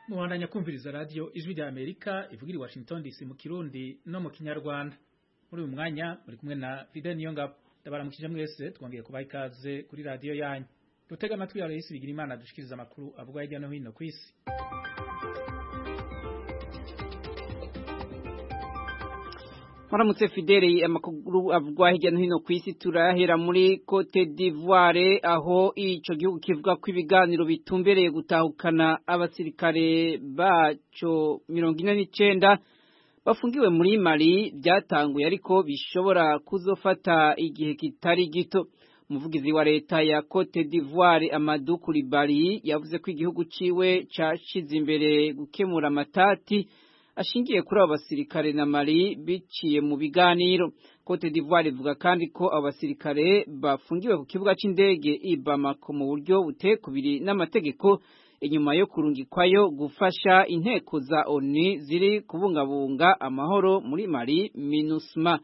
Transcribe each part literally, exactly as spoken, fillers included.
Muhandanya kumviriza radio Ijwi rya Amerika ivugira i Washington D C mu Kirundi no mu Kinyarwanda. Muri uyu mwanya muri kumwe na Fidel Niyongabo. Ndabaramukije mwese twongeye kubaha ikaze kuri radio yanyu. Dutega amatwi ya Rais Bigirimana dushikiriza amakuru avuga hirya no hino ku isi. Maramutse Fideli, amakuru avugwa hirya no hino ku isi turahera muri Cote d'Ivoire aho ico gihugu kivuga ko ibiganiro bitumbereye gutahukana abasirikare baco mirongo ine n'icenda bafungiwe muri Mali byatanguye ariko bishobora kuzofata igihe kitari gito. Umuvugizi wa leta ya Cote d'Ivoire Amadou Coulibaly yavuze ko igihugu ciwe cashize imbere gukemura amatati ashingiye kuri abo basirikare na Mali biciye mu biganiro. Cote d'Ivoire ivuga kandi ko abo basirikare bafungiwe ku kibuga c'indege i Bamako mu buryo butekubiri n'amategeko inyuma yo kurungikwayo gufasha inteko za O N U ziri kubungabunga amahoro muri Mali MINUSMA.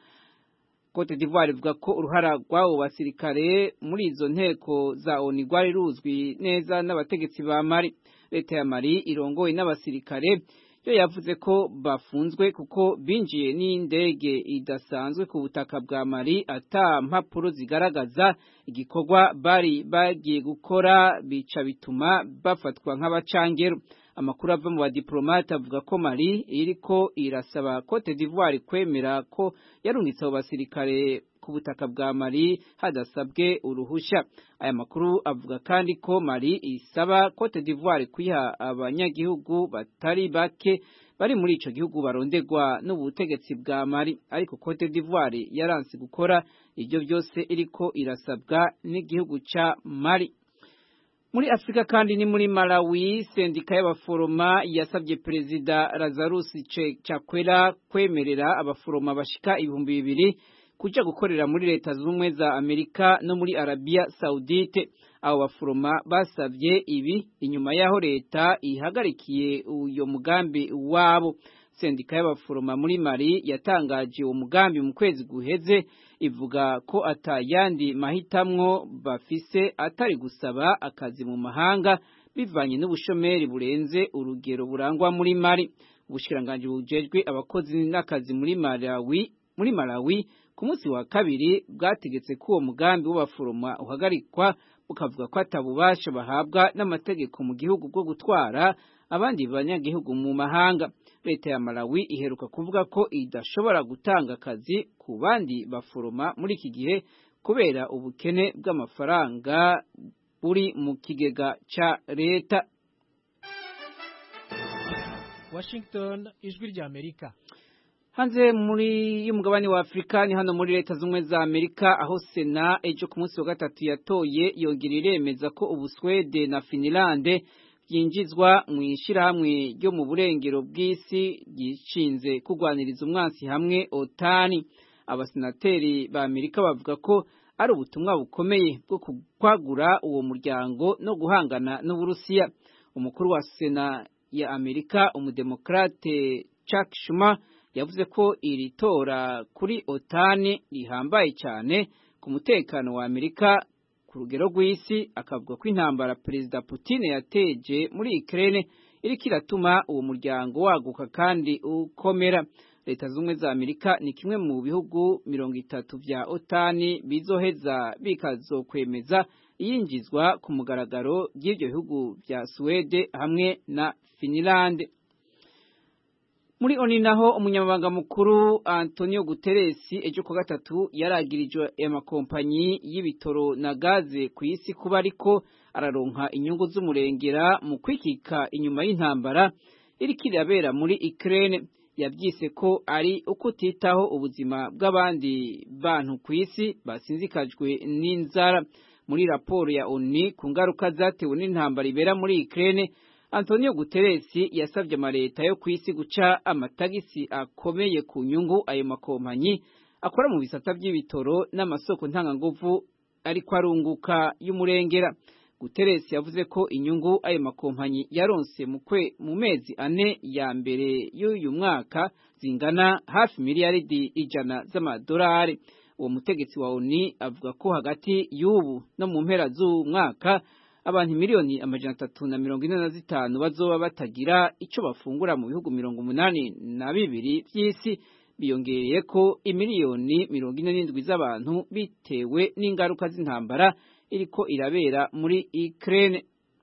Cote d'Ivoire ivuga ko uruhara rw'abo basirikare muri izo nteko za O N U rwari ruzwi neza n'abategetsi ba Mali. Leta ya Mali irongowe n'abasirikare yo yavuze ko bafunzwe kuko binjiye n'indege idasanzwe ku butaka bwa Mali ata mpapuro zigaragaza igikorwa bari bagiye gukora, bica bituma bafatwa nk'abacangero. Amakuru ava mu badiplomate avuga ko Mali iriko irasaba Cote d'Ivoire kwemera ko yarungitse abo basirikare ku butaka bwa Mali hadasabwe uruhusha. Aya makuru avuga kandi ko Mali isaba Cote d'Ivoire kwiha abanyagihugu batari bake bari muri ico gihugu barondegwa n'ubutegetsi bwa Mali, ariko Cote d'Ivoire yaranse gukora ibyo byose iriko irasabwa n'igihugu ca Mali. Muri Afrika kandi ni muri Malawi, sendika y'abaforoma yasabye Perezida Lazarus Chakwera kwemerera abaforoma bashika ibihumbi bibiri kuja gukorera muri leta z'ubumwe za Amerika no muri Arabia Saudite. Abo baforoma basavye ibi inyuma yaho leta ihagarikiye uyo mugambi wabo. Sendika y'abaforoma muri Mali yatangaje uwo mugambi mu kwezi guheze ivuga ko atayandi mahitamwo bafise atari gusaba akazi mu mahanga bivanye n'ubushomeri burenze urugero burangwa muri Mali. Ubushikiranganje bujejwe abakozi n'akazi muri Malawi muri Malawi ku munsi wa kabiri bwategetse ko uwo mugambi w'abaforoma uhagarikwa, bukavuga ko atabubasha bahabwa n'amategeko mu gihugu bwo gutwara abandi banyagihugu mu mahanga. Leta ya Malawi iheruka kuvuga ko idashobora gutanga akazi ku bandi baforoma muri iki gihe kubera ubukene bw'amafaranga buri mu kigega ca leta. Washington, Ijwi rya Amerika. Hanze muri y'umugabane wa Afrika ni hano muri leta z'umwe za Amerika aho Sena ejo ku munsi wa gatatu yatoye yongera iremeza ko Ubuswede na Finland byinjizwa mu ishirahamwe ryo mu burengero bw'isi gishinze kugwaniriza umwansi hamwe OTAN. Abasenateri ba Amerika bavuga ko ari ubutumwa bukomeye bwo kwagura uwo muryango no guhangana n'Uburusiya. Umukuru wa Sena ya Amerika umudemokrate Chuck Schumer yavuze ko iri tora kuri OTAN rihambaye cyane ku mutekano wa Amerika ku rugero rw'isi, akavuga ko intambara Perezida Putin yateje muri Ukraine iriko iratuma uwo muryango waguka kandi ukomera. Leta z'umwe za Amerika ni kimwe mu bihugu mirongo itatu vya OTAN bizoheza bikazokwemeza iyinjizwa ku mugaragaro y'ibyo bihugu vya Swede hamwe na Finland. Muri O N U naho umunyamabanga mukuru Antonio Guterres ejo ku gatatu yaragirijwe amakompanyi y'ibitoro na gaze ku isi kuba ariko araronka inyungu z'umurengera mu kwikika inyuma y'intambara iriko irabera muri Ukraine. Yabyise ko ari uko titaho ubuzima bw'abandi bantu ku isi basinzikajwe n'inzara. Muri raporo ya O N U ku ngaruka zatewe n'intambara ibera muri Ukraine, Antonio Guterres yasabye amaleta yo kwisi guca amatagisi akomeye ku nyungu ayo makompanyi akora mu bisata by'ibitoro n'amasoko ntanganguvu ariko arunguka y'umurengera. Guterres yavuze ko inyungu ayo makompanyi yaronse mu kwe mu mezi ane ya mbere y'uyu mwaka zingana hafi miliyaridi ijana z'amadolari. Uwo mutegetsi wa O N U avuga ko hagati y'ubu no mu mpera z'umwaka abantu miliyoni amajana atatu na mirongo ine na zitanu bazoba batagira ico bafungura mu bihugu mirongo umunani na bibiri vy'isi, biyongereye ko imiliyoni mirongo ine n'indwi z'abantu bitewe n'ingaruka z'intambara iriko irabera muri Ukraine.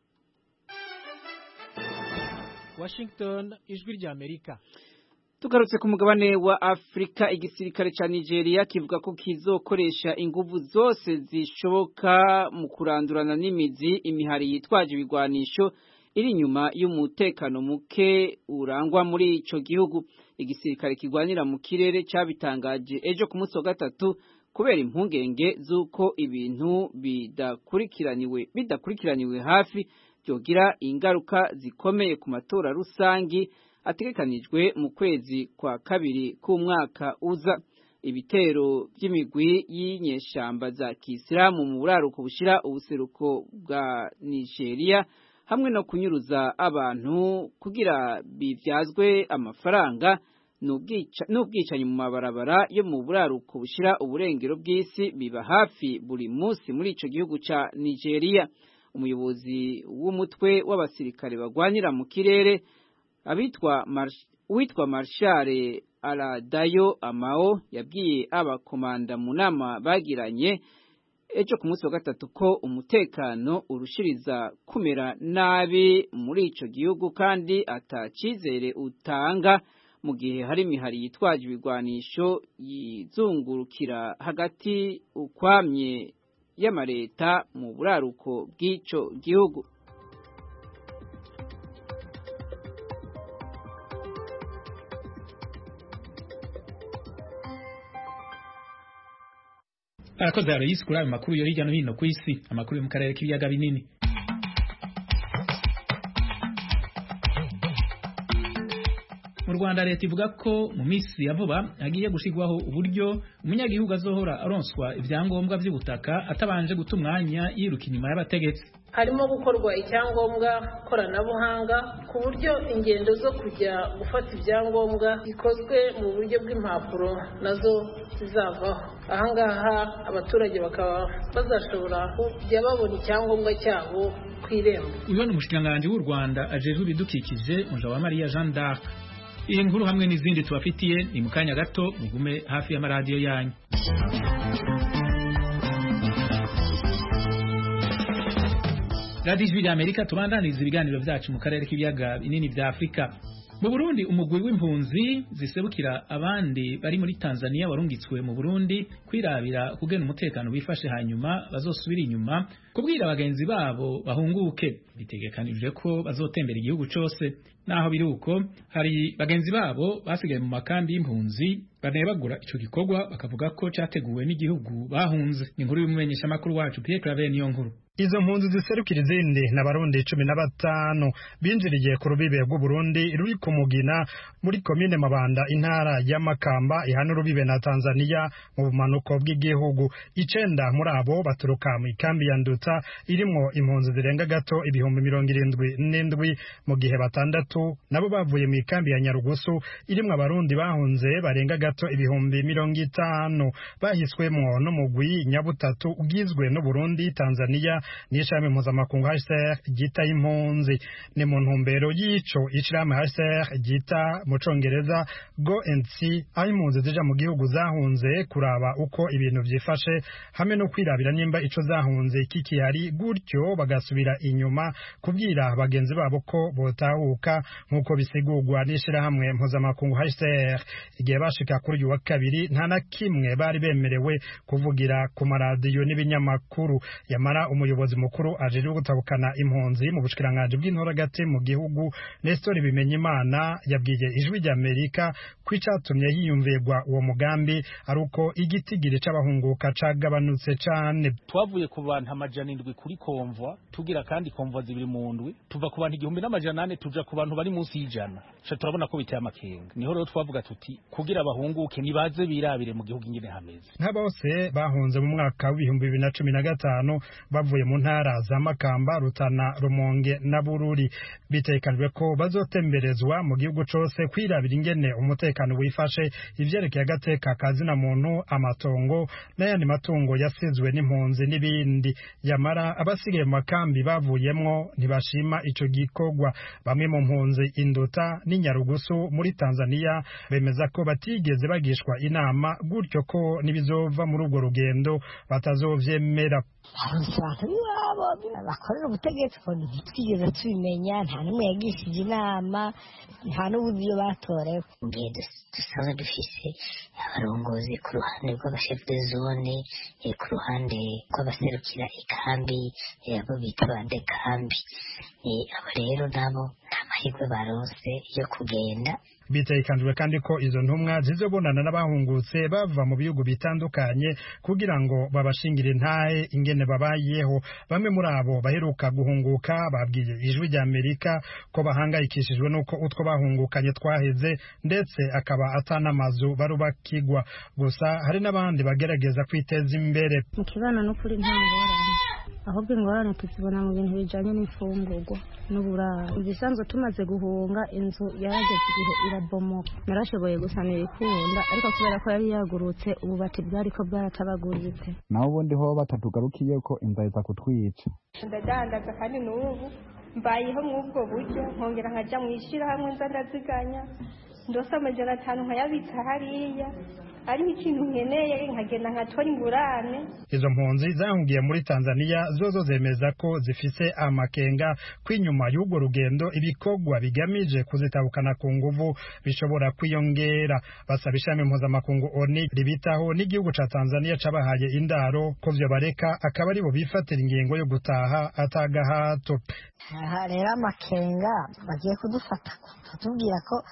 Washington, ijwi rya Amerika. Tugarutse ku mugabane wa Afrika, igisirikare ca Nigeria kivuga ko kizokoresha inguvu zose zishoboka mu kurandurana n'imizi imihari yitwaje ibigwanisho iri inyuma y'umutekano muke urangwa muri ico gihugu. Igisirikare kigwanira mu kirere cabitangaje ejo ku munsi wa gatatu kubera impungenge z'uko ibintu bidakurikiraniwe bidakurikiraniwe hafi byogira ingaruka zikomeye ku matora rusangi ategekanijwe mu kwezi kwa kabiri k'umwaka uza. Ibitero by'imigwi y'inyeshamba za Kisilamu mu buraruko bushira ubuseruko bwa Nigeria hamwe no kunyuruza abantu kugira bivyazwe amafaranga n'ubwicanyi mu mabarabara yo mu buraruko bushira uburengero bw'isi biba hafi buri munsi muri ico gihugu ca Nigeria. Umuyobozi w'umutwe w'abasirikare bagwanira mu kirere abitwa witwa Marshal Aladayo Amao yabwiye abakomanda mu nama bagiranye ejo ku munsi wa gatatu ko umutekano urushiriza kumera nabi muri ico gihugu kandi atacizere utanga mu gihe hari imihari yitwaje ibigwanisho yizungurukira hagati ukwamye y'amareta mu buraruko bw'ico gihugu. Arakoze Aloysi kuri ayo makuru yo hirya no hino ku isi, amakuru yo mu karere k'ibiyaga binini. Mu Rwanda leta ivuga ko mu minsi ya vuba hagiye gushigwaho uburyo umunyagihugu azohora aronswa ibyangombwa by'ubutaka atabanje guta umwanya yiruka inyuma y'abategetsi. Harimo gukorwa icyangombwa koranabuhanga ku buryo ingendo zo kujya gufata ibyangombwa bikozwe mu buryo bw'impapuro nazo zizavaho. Ahangaha abaturage bakaba bazashobora kujya babona icyangombwa cyabo ku irembo. Uyu ni umushikiranganji w'u Rwanda ajejwe ibidukikije Mujawamariya Jeanne d'Arc. Iyi nkuru hamwe n'izindi tubafitiye ni mu kanya gato, mugume hafi y'amaradiyo yanyu. Radio Ijwi Amerika tubandaniza ibiganiro vyacu mu karere k'ibiyaga binini vya Afrika. Mu Burundi umugwi w'impunzi zisebukira abandi bari muri Tanzania warungitswe mu Burundi kwirabira kugena umutekano wifashe hanyuma bazosubira inyuma kubwira abagenzi babo bahunguke. Bitegekanijwe ko bazotembera igihugu cose. Naho biruko hari bagenzi babo basigaye mu makambi y'impunzi banebagura ico gikorwa bakavuga ko cyateguwe n'igihugu bahunze. Inkuru y'umumenyesha makuru wacu Pierre Claver niyo nkuru. Izo mpunzi ziserukira izindi n'abarundi cumi na batanu binjiriye ku rubibe rw'u Burundi ruri ku Mugina muri komine Mabanda intara ya Makamba ihana urubibe na Tanzania mu bumanuko bw'igihugu. Icenda muri abo baturuka mu ikambi ya Nduta irimwo impunzi zirenga gato ibihumbi mirongo irindwi n'indwi mu gihe batandatu nabo bavuye mu ikambi ya Nyarugusu irimwo abarundi bahunze barenga gato ibihumbi mirongo itanu bahiswemwo n'umugwi Nyabutatu ugizwe n'u Burundi, Tanzania n'ishami mpuzamakungu H C R gita impunzi. Ni mu ntumbero y'ico ishami H C R gita mu Congereza Go and See aho impunzi zija mu gihugu zahunze kuraba uko ibintu vyifashe hamwe no kwirabira nimba ico zahunze kikihari, gutyo bagasubira inyuma kubwira bagenzi babo ko botahuka nk'uko bisigurwa n'ishirahamwe mpuzamakungu H C R. Igihe bashika kuri uyu wa kabiri nta na kimwe bari bemerewe kuvugira ku maradiyo n'ibinyamakuru. Yamara umuyobozi mukuru ajejwe gutabukana impunzi mu bushikiranganje bw'intoragati mu gihugu Nestor Bimenyimana yabwiye Ijwi rya Amerika kwicatumye hiyumvirwa uwo mugambi aruko igitigiri c'abahunguka cagabanutse cane. Twavuye ku bantu amajana indwi kuri konvwa tugira kandi konvwa zibiri mu ndwi tuva ku bantu igihumbi n'amajana ane tuja ku bantu bari munsi y'ijana. Cha turabona ko biteye amakenga. Niho rero twavuga tuti kugira abahunguke nibaze birabire mu gihugu ingene hameze. Nk'abose bahunze mu mwaka w'ibihumbi bibiri na cumi na gatanu bavuye mu ntara za Makamba, Rutana, Rumonge na Bururi. Bitekanijwe ko bazotemberezwa mu gihugu cose kwirabira ingene umutekano wifashe, ivyerekeye agateka kazina muntu, amatongo n'ayandi matungo yasizwe n'impunzi n'ibindi. Yamara abasigaye mu makambi bavuyemwo ntibashima ico gikorwa. Bamwe mu mpunzi Induta n'Inyarugusu muri Tanzania bemeza ko batigeze bagishwa inama gutyo ko nibizova muri urwo rugendo batazovyemera. Bakorera ubutegetsi ko ntitwigeze tubimenya, nta n'umwe yagishije inama, nta n'uburyo batorewe. Ngiye dusanzwe dufise abarongozi ku ruhande rw'abashefu de zone, ku ruhande rw'abaserukira ikambi, abo bita bande kambi. Abo rero nabo nta mahirwe baronse yo kugenda. Bitegekanijwe kandi ko izo ntumwa zizobonana n'abahungutse bava mu bihugu bitandukanye kugira ngo babashingire intahe ingene babayeho. Bamwe muri abo baheruka guhunguka babwiye Ijwi rya Amerika ko bahangayikishijwe nuko utwo bahungukanye twaheze ndetse akaba atanamazu barubakigwa. Gusa hari n'abandi bagerageza kwiteza imbere. Mu kibano no kuri nta ngorane, ahubwo ingorane tuzibona mu bintu bijanye n'imfungurwa n'uburaro. Ibisanzwe tumaze guhunga inzu yarageze igihe irabomoka, narashoboye gusanira ikunda ariko kubera ko yari yagurutse ububati bwariko bwaratabaguritse. Naho ubundi ho batatugarukiye ko inzara iza kutwica. Ndadandaza kandi n'ubu mbayeho mw'ubwo buryo, nkongera nkaja mw'ishirahamwe nza ndaziganya ndose amajana atanu nkayabitsa hariya, ari ikintu nkeneye nkagenda nkatora ingurane. Izo mpunzi zahungiye muri Tanzania zozo zemeza ko zifise amakenga kwinyuma y'ubwo rugendo ibikorwa bigamije kuzitabukana ku nguvu bishobora kwiyongera. Basaba ishami mpuzamakungu O N U ribitaho n'igihugu ca Tanzania cabahaye indaro ko vyo bareka akaba aribo bifatira ingingo yo gutaha atagahato. Aha rero amakenga bagiye kudufata kutubwira ko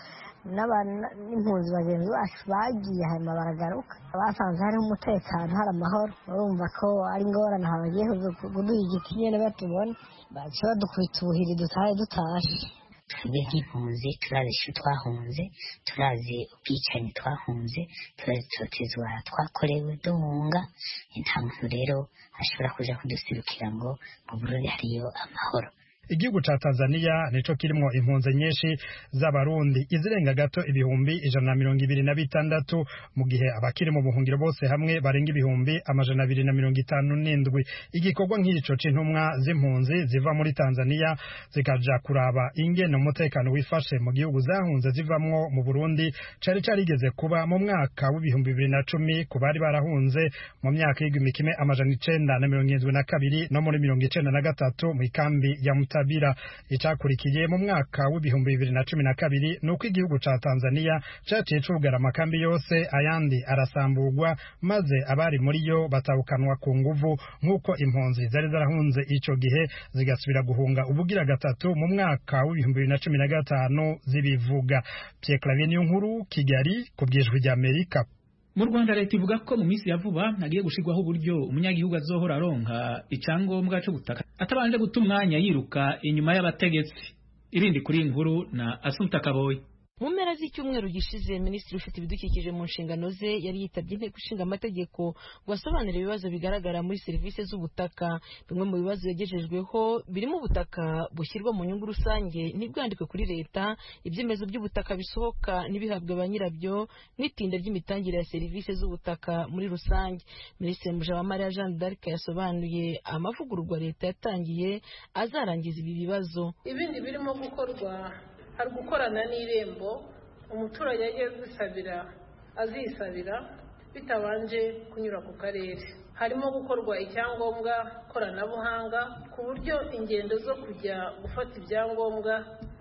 n'impunzi bagenzi bacu bagiye hanyuma baragaruka basanze hari umutekano hari amahoro. Urumva ko ari ingorane aha bagiye kuduha igiti nyene batubona baca badukubita ubuhiri dutahe dutashe. Twebwe nk'impunzi turazi isho twahunze, turazi ubwicanyi twahunze, turazi itotezwa twakorewe duhunga. Nta muntu rero ashobora kuja kudusirukira ngo mu Burundi hariyo amahoro. Igihugu ca Tanzania nico kirimo impunzi nyinshi z'abarundi izirenga gato ibihumbi ijana na mirongo ibiri na bitandatu mu gihe abakiri mu buhungiro bose hamwe barenga ibihumbi amajana abiri na mirongo itanu n'indwi. Igikorwa nk'ico c'intumwa z'impunzi ziva muri Tanzania zikaja kuraba ingene umutekano wifashe mu gihugu zahunze zivamwo mu Burundi cari carigeze kuba mu mwaka w'ibihumbi bibiri na cumi ku bari barahunze mu myaka y'igihumbi kimwe amajana icenda na mirongo irindwi na kabiri no muri mirongo icenda na gatatu mu ikambi ya Muta Bira. Icakurikiye mu mwaka w'ibihumbi bibiri na cumi na kabiri nuko igihugu ca Tanzania caciye cugara amakambi yose ayandi arasamburwa maze abari muri yo batabukanwa ku nguvu nk'uko impunzi zari zarahunze ico gihe zigasubira guhunga ubugira gatatu mu mwaka w'ibihumbi bibiri na cumi na gatanu zibivuga. Pierre Claver Niyonkuru, Kigali, ku bw'Ijwi rya Amerika. Mu Rwanda leta ivuga ko mu minsi ya vuba hagiye gushirwaho uburyo umunyagihugu azohora aronka icangombwa cyo gutaka atabanje guta umwanya yiruka inyuma y'abategetsi. Irindi kuri inkuru na Assunta Kaboyi. Mu mpera z'icyumweru gishize Minisitiri ufite ibidukikije mu nshingano ze yari yitabye inteko ishinga amategeko ngo asobanure ibibazo bigaragara muri serivisi z'ubutaka. Bimwe mu bibazo yagejejweho birimo ubutaka bushyirwa mu nyungu rusange ntibwandikwe kuri leta, ibyemezo by'ubutaka bisohoka n'ibihabwa ba nyirabyo, n'itinda ry'imitangire ya serivisi z'ubutaka muri rusange. Minisitiri Mujawamariya Jeanne d'Arc yasobanuye amavugururwa leta yatangiye azarangiza ibi bibazo. Ibindi birimo gukorwa hari gukorana n'irembo, umuturage agiye kwisabira azisabira bitabanje kunyura ku karere. Harimo gukorwa icyangombwa koranabuhanga ku buryo ingendo zo kujya gufata ibyangombwa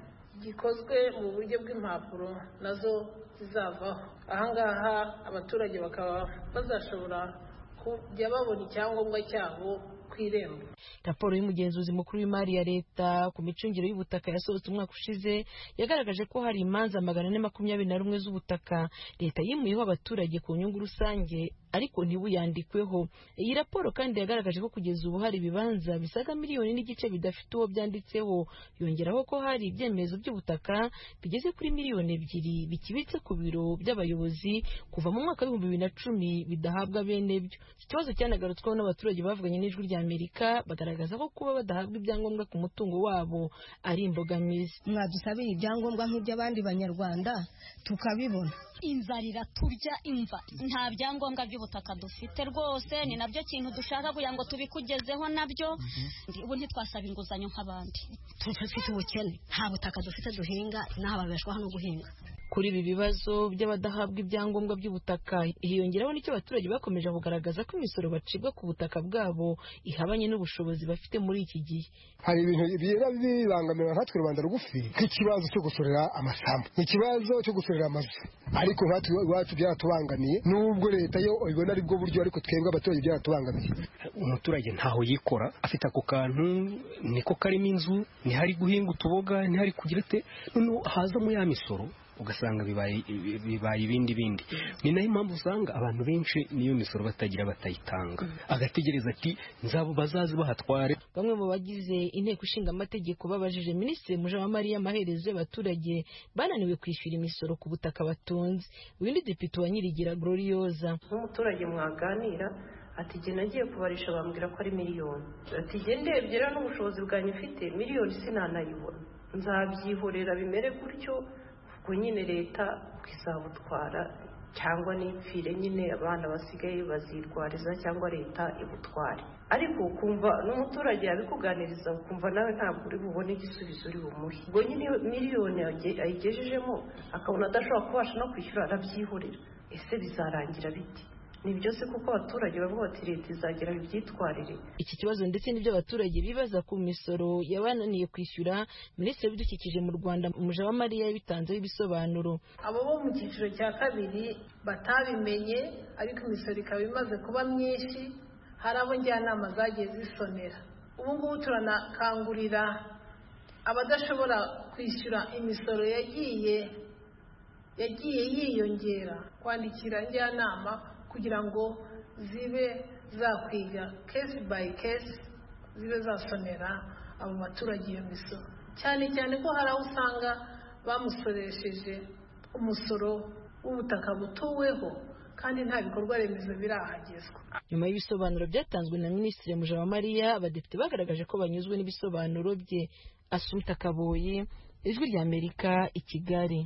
gikozwe mu buryo bw'impapuro nazo zizavaho. Ahangaha abaturage bakaba bazashobora kujya babona icyangombwa cyabo ku irembo. Raporo y'umugenzuzi mukuru w'imari ya leta ku micungire y'ubutaka yasohotse umwaka ushize yagaragaje ko hari imanza magana ane makumyabiri na rumwe z'ubutaka leta yimuyeho abaturage ku nyungu rusange ariko ntibuyandikweho. Iyi raporo kandi yagaragaje ko kugeza ubu hari ibibanza bisaga miliyoni n'igice bidafite uwo byanditseho, yongeraho ko hari ibyemezo by'ubutaka bigeze kuri miliyoni ebyiri bikibitse ku biro by'abayobozi kuva mu mwaka w'ibihumbi bibiri na cumi bidahabwa bene byo. Iki kibazo cyanagarutsweho n'abaturage bavuganye n'Ijwi rya Amerika bagaragaza ko kuba badahabwa ibyangombwa ku mutungo wabo ari imbogamizi. Mwadusabira ibyangombwa nk'iby'abandi banyarwanda tukabibona. Inzara iraturya imva, nta byangombwa byo by'ubutaka dufite rwose ni nabyo kintu dushaka kugira ngo tubikugezeho nabyo ubu ntitwasaba inguzanyo nk'abandi dufite ubukene nta butaka dufite duhinga n'aho babeshwaho no guhinga. Kuri ibi bibazo by'abadahabwa ibyangombwa by'ubutaka hiyongeraho n'icyo abaturage bakomeje kugaragaza ko imisoro bacibwa ku butaka bwabo ihabanye n'ubushobozi bafite muri iki gihe. Hari ibintu biba bibangamira nkatwe rubanda rugufi nk'ikibazo cyo gusorera amasambu, ikibazo cyo gusorera amazu, ariko nkatwe iwacu byaratubangamiye nubwo leta yo ibona ari bwo buryo, ariko twebwe abaturage byaratubangamiye. Umuturage ntaho yikora afite ako kantu niko karimo inzu, ntihari guhinga utuboga, ntihari kugira te, noneho hazamo ya misoro ugasanga bibaye bibaye ibindi bindi. Ni nayo impamvu usanga abantu benshi niyo misoro batagira batayitanga, agategereza ati nzabo bazazi bahatware. Bamwe mu bagize inteko ishinga amategeko babajije Minisitiri Mujawamariya amaherezo y'abaturage bananiwe kwishyura imisoro ku butaka batunze. Uyu ni Depite wa Nyirigira Gloriosa. Umuturage mwaganira ati jye nagiye kubarisha bambwira ko ari miliyoni, ati jye ndebyera n'ubushobozi bwanyu ufite miliyoni sinanayibona, nzabyihorera bimere gutyo ubwo nyine leta izabutwara cyangwa n'ipfire nyine abana basigaye bazirwariza cyangwa leta ibutware. Ariko ukumva n'umuturage yabikuganiriza ukumva nawe ntabwo uri bubone igisubizo uri bumuhe. Ubwo nyine miliyoni ayigejejemo akabona adashobora kubasha no kwishyura arabyihorera. Ese bizarangira biti? Ni byose kuko abaturage bavuga bati leta izagera ibyitwarire. Iki kibazo ndetse n'ibyo abaturage bibaza ku misoro yabananiye kwishyura, Minisitiri w'Ibidukikije mu Rwanda Mujawamariya yabitanzeho ibisobanuro. Abo bo mu cyiciro cya kabiri batabimenye ariko imisoro ikaba imaze kuba myinshi, hari abo njyanama zagiye zisonera. Ubu ngubu turanakangurira abadashobora kwishyura imisoro yagiye yagiye yiyongera kwandikira njyanama kugira ngo zibe zakwiga case by case, zibe zasonera abo baturage iyo misoro, cyane cyane ko hari aho usanga bamusoresheje umusoro w'ubutaka butuweho kandi nta bikorwa remezo birahagezwa. Nyuma y'ibisobanuro byatanzwe na Minisitiri Mujawamariya, abadepite bagaragaje ko banyuzwe n'ibisobanuro bye. Asumta Kaboyi, Ijwi ry'Amerika, i Kigali.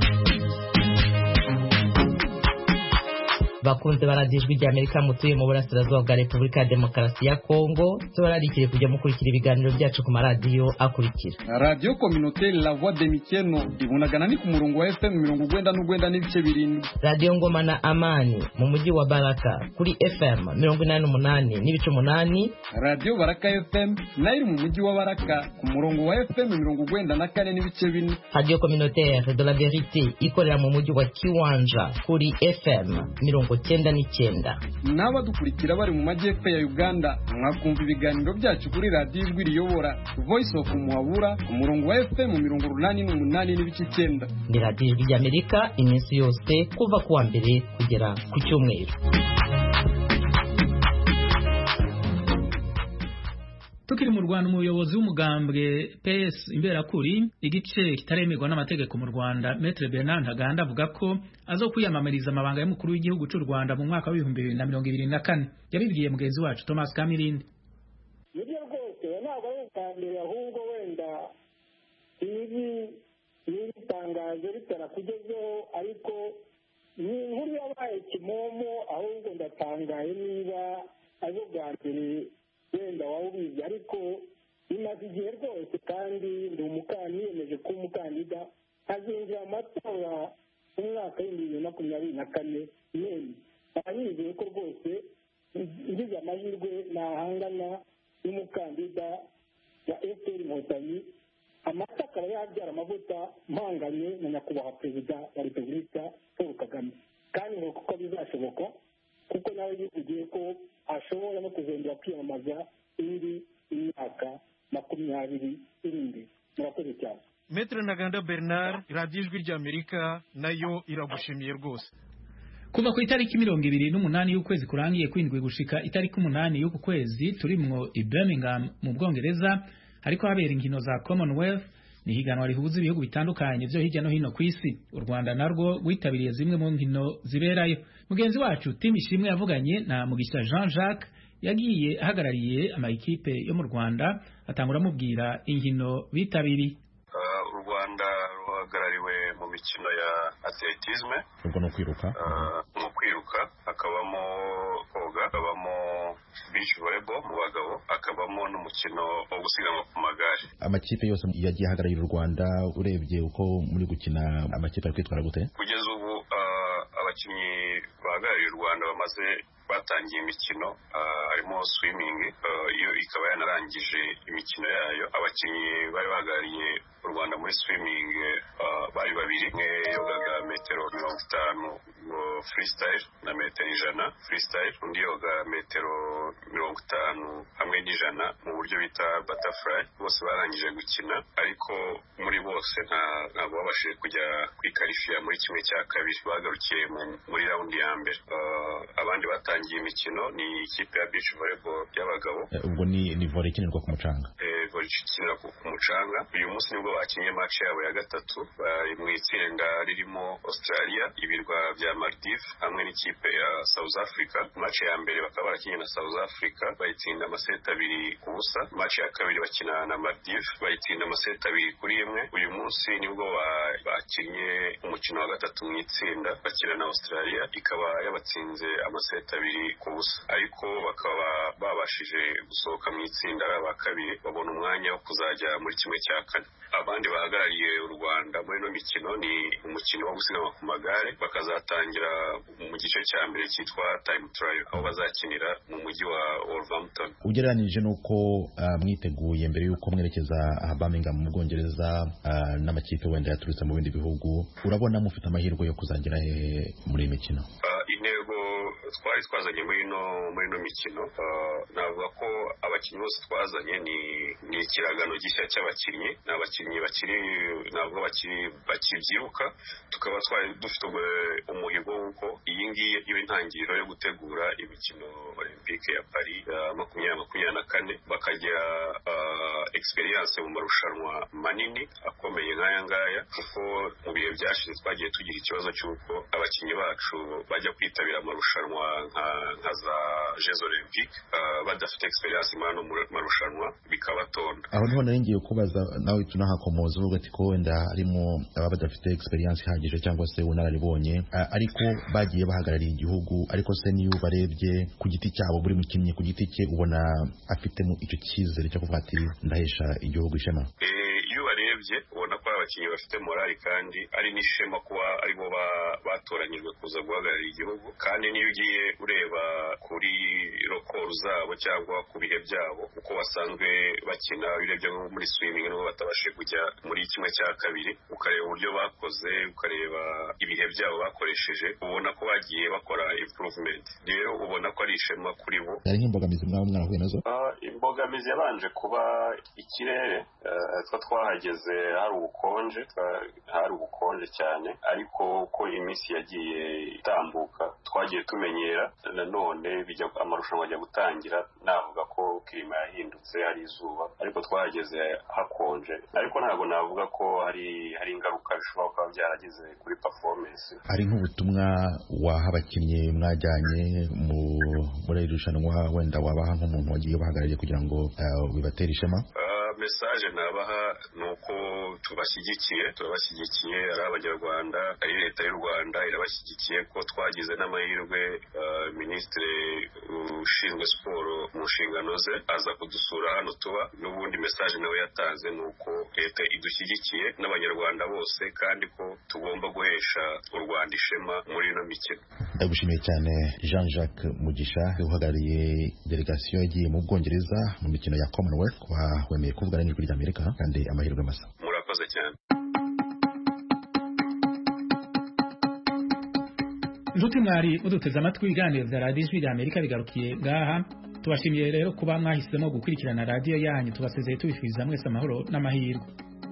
Bakunze baradijwe rya Amerika mutuye mu burasirazuba bwa Repubulika ya Demokarasi ya Kongo, tubararikire kujya mukurikira ibiganiro byacu ku maradiyo akurikira. Radio Communautaire La Voix de Mikeno ibunagana ni ku murongo wa F M mirongo urwenda n'urwenda n'ibice birindwi. Radio Ngoma na Amani mu mujyi wa Baraka kuri F M mirongo inani n'umunani n'ibice umunani. Radio Baraka F M nayo mu mujyi wa Baraka ku murongo wa F M mirongo urwenda na kane n'ibice bine. Radio Communautaire de la Vérité ikorera mu mujyi wa Kiwanja kuri F M mirongo cyenda n'icyenda. Naba dukurikira bari mu majyepfo ya Uganda mwakumva ibiganiro byacu kuri radio Ijwi riyobora Voice of Muhabura ku murongo wa F M mirongo urunani n'umunani n'ibice icyenda. Ni radio Ijwi ry'Amerika iminsi yose kuva kuwa mbere kugera ku cyumweru. Tukiri mu Rwanda, umuyobozi w'umugambwe P S Imberakuri igice kitaremerwa n'amategeko mu Rwanda Maître Bernard Ntaganda avuga ko azokwiyamamariza amabanga y'umukuru w'igihugu cy'u Rwanda mu mwaka wa bibiri bibiri na mirongo ibiri na kane. Yabibwiye mugenzi wacu Thomas Kamirindi. Nibyo rwose ntabwo ari ubwambere, ahubwo wenda ibi n'itangazo ritarakugezeho, ariko ni inkuru yabaye kimomo, ahubwo ndatangaye niba ari ubwa mbere wenda waba ubizi, ariko bimaze igihe rwose kandi ndi umukandida, niyemeje kuba umukandida hazinjira amatora mu mwaka w'ibihumbi bibiri na makumyabiri na kane. none abanyizeye ko rwose ngize amahirwe nahangana n'umukandida wa F P R Inkotanyi, amata akaba yabyara amavuta mpanganye na nyakubahwa perezida wa repubulika Paul Kagame, kandi ngo kuko bizashoboka kuko nawe yivugiye ko ashobora no kuzongera kwiyamamaza indi imyaka makumyabiri iri imbere. Murakoze cyane. Maître Ntaganda Bernard, Radio Ijwi ry'Amerika nayo iragushimiye rwose. Kuva ku itariki mirongo ibiri n'umunani y'ukwezi kurangiye kwindwi gushika itariki umunani y'uku kwezi turimwo i Birmingham mu Bwongereza hariko habera inkino za Commonwealth, ni higanwa rihuza ibihugu bitandukanye byo hirya no hino ku isi. U Rwanda narwo rwitabiriye zimwe mu nkino ziberayo. Mugenzi wacu Tim Ishimwe yavuganye na Mugisha Jean Jacques yagiye ahagarariye amakipe yo mu Rwanda, atangura amubwira inkino bitabiriye. Uh, u Rwanda ruhagarariwe mu mikino ya atletisme, ubwo no kwiruka uh, mu kwiruka kwiruka, hakabamo koga, hakabamo beach volleyball mu bagabo, hakabamo n'umukino wo gusiganwa ku magare. Amakipe yose yagiye ahagararira u Rwanda, urebye uko muri gukina amakipe ari kwitwara gute? Kugeza ubu abakinnyi bahagarariye u Rwanda bamaze batangiye imikino harimo swimming, iyo ikaba yanarangije imikino yayo. Abakinnyi bari bahagarariye u Rwanda muri swimming bari babiri, umwe yogaga metero mirongo itanu freestyle na metero ijana freestyle, undi yoga metero mirongo itanu hamwe n'ijana mu buryo bita butterfly. Bose barangije gukina, ariko muri bose ntabwo babashije kujya kwikarifiya muri kimwe cya kabiri, bagarukiye muri raundi ya mbere. Abandi batangiye imikino ni ikipe ya beach volleyball y'abagabo. Ubwo ni ni volley ikinirwa ku mucanga. Eh volley ikinirwa ku mucanga. Uyu munsi nibwo bakinye match yabo ya gatatu, bari mu itsinda ririmo Australia, ibirwa bya Maldives hamwe n'ikipe ya South Africa. Match ya mbere bakaba barakinye na South Africa, bayitsinda amaseti abiri ku busa. Match ya kabiri bakina na Maldives, bayitsinda amaseti abiri kuri imwe. Uyu munsi nibwo bakinye umukino wa gatatu mu itsinda, bakina na Australia, ikaba yabatsinze amaseti abiri ku busa, ariko bakaba babashije gusohoka mu itsinda aba kabiri, babona umwanya wo kuzajya muri kimwe cya kane. Abandi bahagarariye u Rwanda muri no mikino ni umukino wo gusiganwa ku magare, bakazatangira mu gice cya mbere cyitwa time trial, aho bazakinira mu mujyi wa Wolverhampton. Ugereranije nuko uh, mwiteguye mbere yuko mwerekeza aha Birmingham mu Bwongereza uh, n'amakipe wenda yaturutse mu bindi bihugu, urabona mufite amahirwe yo kuzagera he muri imikino? Uh, intego twari twazanye muri no muri no mikino, uh, navuga ko abakinnyi bose twazanye ni ni ikiragano gishya cy'abakinnyi, n'abakinnyi bakiri nabwo bakiri bakibyiruka. Tukaba twari dufite umuhigo wuko iyi ngiyi iba intangiriro yo gutegura imikino Olympique ya Paris ya makumyabiri makumyabiri na kane, bakagira uh, experience mu marushanwa manini akomeye nk'aya ngaya, kuko mu bihe byashize twagiye tugira ikibazo cy'uko abakinnyi bacu bajya kwitabira amarushanwa nka nka za Jeux Olympiques uh, badafite experience imano mu marushanwa bikabatonda. Aho niho naringiye kubaza nawe tunahakomoza uvuga ati ko wenda harimo aba badafite experience ihagije cyangwa se unararibonye, uh, ariko bagiye bahagarariye igihugu, ariko se niyo barebye ku giti cyabo buri mukinnyi ku giti cye ubona afitemo icyo cyizere cyo kuvuga ati ndahesha igihugu ishema? Iyo barebye ubona ko abakinnyi bafite morali kandi ari n'ishema kuba aribo batoranyijwe kuza guhagararira igihugu. Kandi niyo ugiye ureba kuri rokoro zabo cyangwa ku bihe byabo uko basanzwe bakina, urebye nko muri swimming nubwo batabashije kujya muri kimwe cya kabiri, ukareba uburyo bakoze, ukareba ibihe byabo bakoresheje, ubona ko bagiye bakora improvement. Rero ubona ko ari ishema kuri bo. Yari nk'imbogamizi mwaba mwarahuye nazo? Uh, imbogamizi yabanje kuba ikirere, uh, twa twahageze hari ubukonje, hari ubukonje cyane, ariko uko iminsi yagiye itambuka twagiye tumenyera. Nanone bijya amarushanwa ajya gutangira, navuga ko klima yahindutse, hari izuba, ariko twahageze hakonje, ariko ntabwo navuga ko hari hari ingaruka bishobora kuba byarageze kuri performance. Hari nk'ubutumwa waha abakinnyi mwajyanye mu muri irushanwa, wenda wabaha nk'umuntu wagiye bahagarariye kugira ngo uh, bibatere ishema? Uh, message nabaha nuko tubashyigikiye turabashyigikiye ari abanyarwanda, ari leta y'u Rwanda irabashyigikiye, ko twagize n'amahirwe uh, ministre ushinzwe siporo mu nshingano ze aza kudusura hano tuba. N'ubundi message nawe yatanze nuko leta idushyigikiye n'abanyarwanda bose, kandi ko tugomba guhesha u Rwanda ishema muri ino mikino. Ndagushimiye cyane Jean Jacques Mugisha, uhagarariye delegation yagiye mu Bwongereza mu mikino ya Commonwealth, wemeye kuvugana n'ijwi ry'Amerika, kandi amahirwe masa. Murakoze cyane. Njuti mwari muduteze amatwi ibiganiro bya radiyo ijwi ry'Amerika bigarukiye ngaha. Tubashimiye rero kuba mwahisemo gukurikirana radiyo yanyu. Tubasezeye tubifuriza mwese amahoro n'amahirwe.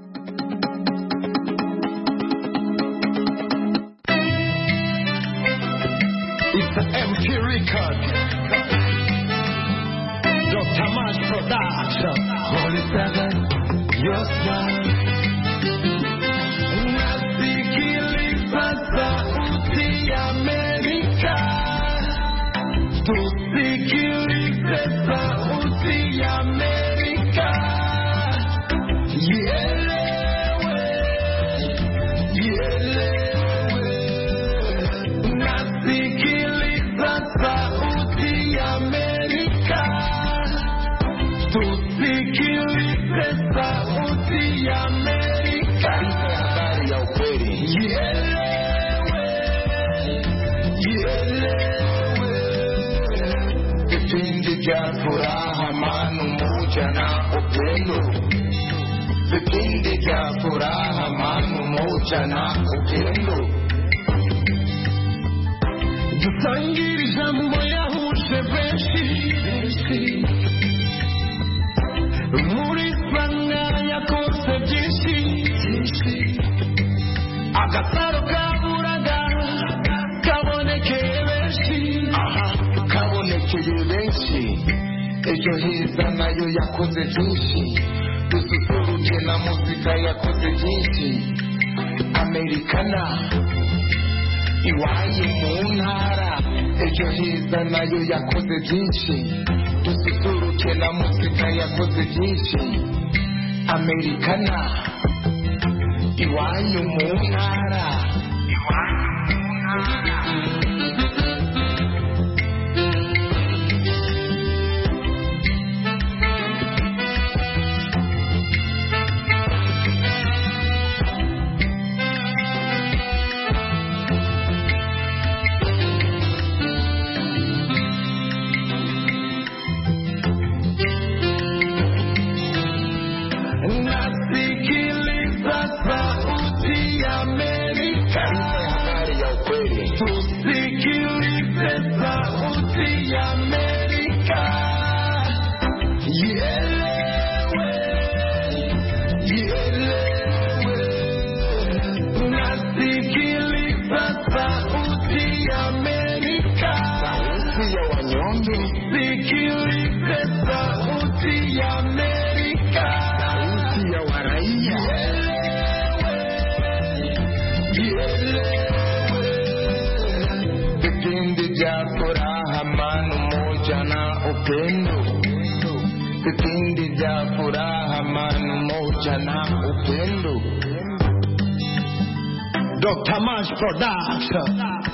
It's an M P record. Doctor Mash Production. Holy Seven, your smile. Nasikiliza sauti ya Amerika. Tusikilize sauti ya Amerika. Ielewe, ielewe. Nasikiliza Ielewe, vipindi vya furaha, amani, umoja na upendo. Vipindi vya furaha, amani, umoja na upendo. Dusangire ijambo yahuje benshi, muri sanga yakoze byinshi, agasaro kaburaga kabonekeye benshi, aha kabonekeye benshi. Ejo heza nayo yakoze byinshi, dususuruke na muzika yakoze byinshi. Amerikana iwanyu mu ntara, ejo heza nayo yakoze byinshi, dususuruke na muzika yakoze byinshi. Amerikana iwanyu mu ntara, iwanyu mu ntara. Vipindi vya furaha, amani, umoja na upendo. Doctor Mash Production.